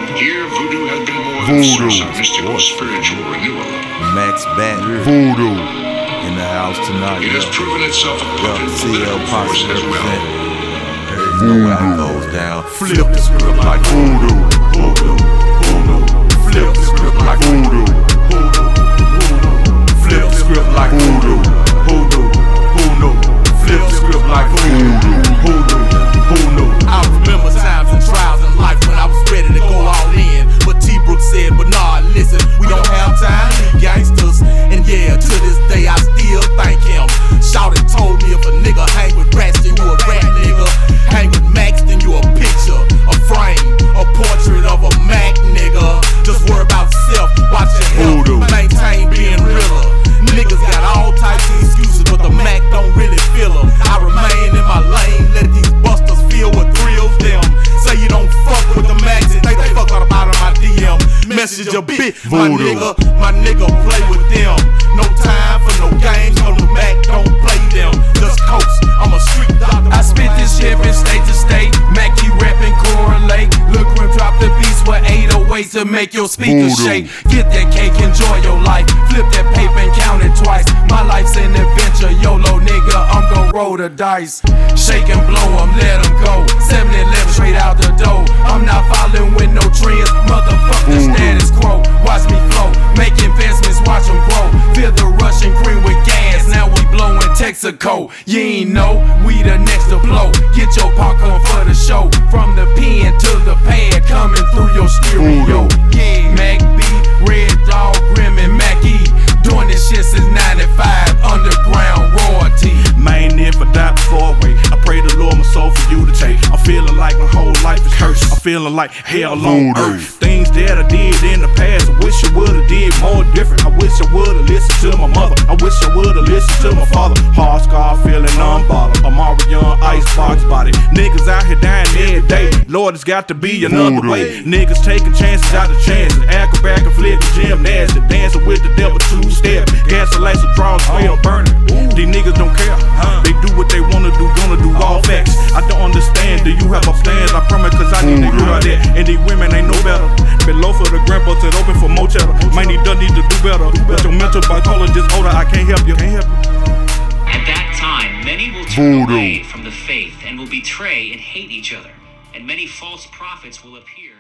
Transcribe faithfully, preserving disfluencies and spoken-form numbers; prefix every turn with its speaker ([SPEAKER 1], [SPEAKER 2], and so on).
[SPEAKER 1] Here, voodoo has been more than a source of mystical spiritual renewal.
[SPEAKER 2] Max back.
[SPEAKER 3] Voodoo.
[SPEAKER 2] In the house tonight.
[SPEAKER 1] It has proven itself a potent political force as well.
[SPEAKER 2] You know how it goes down. Flip the script like
[SPEAKER 3] Voodoo.
[SPEAKER 2] Voodoo. Voodoo. Flip the script like
[SPEAKER 3] Voodoo.
[SPEAKER 2] Voodoo. Flip the script like
[SPEAKER 3] Voodoo.
[SPEAKER 2] Voodoo. Voodoo. Flip the script like Voodoo. Voodoo. Voodoo. I remember times and trials in life when I was ready to go all in, but T. Brooks said, but nah, listen, we don't have time to be gangsters. And yeah, to this day I still thank him. Shouted told me if a nigga hang with rats, then you a rat nigga. Hang with Max, then you a picture, a frame, a portrait of a Mac nigga. Just worry about yourself, watch your health, maintain being realer. Niggas got all types of excuses, but the Mac don't really feel them. I remain in my lane, let these busters feel what thrills them. Say you don't fuck with the Macs and they the fuck out about my D M. Message a bit, my nigga, my nigga play with them. No time for no games, no the Mac don't play them. Just coast, I'm a street doctor.
[SPEAKER 4] I spit this shit from state to state. Mac keep rapping, correlate. Look, Grim drop the beats with eight oh eight to make your speakers shake. Get that cake, enjoy your life. Flip that paper and count it twice. My life's an adventure, YOLO nigga, I'm gon' roll the dice. Shake and blow 'em, let 'em go. seven eleven straight out the door. I'm not following with no trends, motherfuck the status quo. Watch me flow, make investments, watch 'em grow. Feel the Russian green with gas, now we blowin' Texaco. You ain't know, we the next to blow. Get your popcorn for the show. From the pen to the pad, coming through your stereo. Yeah, Mac B, Red Dog, Grim and Mac E. Doing this shit since ninety-five, underground royalty.
[SPEAKER 5] Man, if I die before I wait, I pray the Lord my soul for you to take. I'm feeling like my whole life is cursed. I'm feeling like hell on earth. Things that I did in the past, I wish I would've did more different. I wish I would've listened to my mother. I wish I would've listened to my father. Hard scar, feeling unbothered. I'm already on icebox body. Niggas out here dying every day. Lord, it's got to be another way. Niggas taking chances out of chances. Acrobatic and flip the gymnastic. Dancing with the devil two-step. Gas and laser draws, well burning. These niggas don't care. They do what they wanna do, gonna do all facts. I don't understand, do you have a plan? I promise, cause I need to hear that. And these women ain't no better. Been low for the grandpa, said open for more cheddar. Man, he does need to do better. But your mental bipolar disorder, I can't help you. Can't help you.
[SPEAKER 6] At that time, many will turn away from the faith and will betray and hate each other, and many false prophets will appear.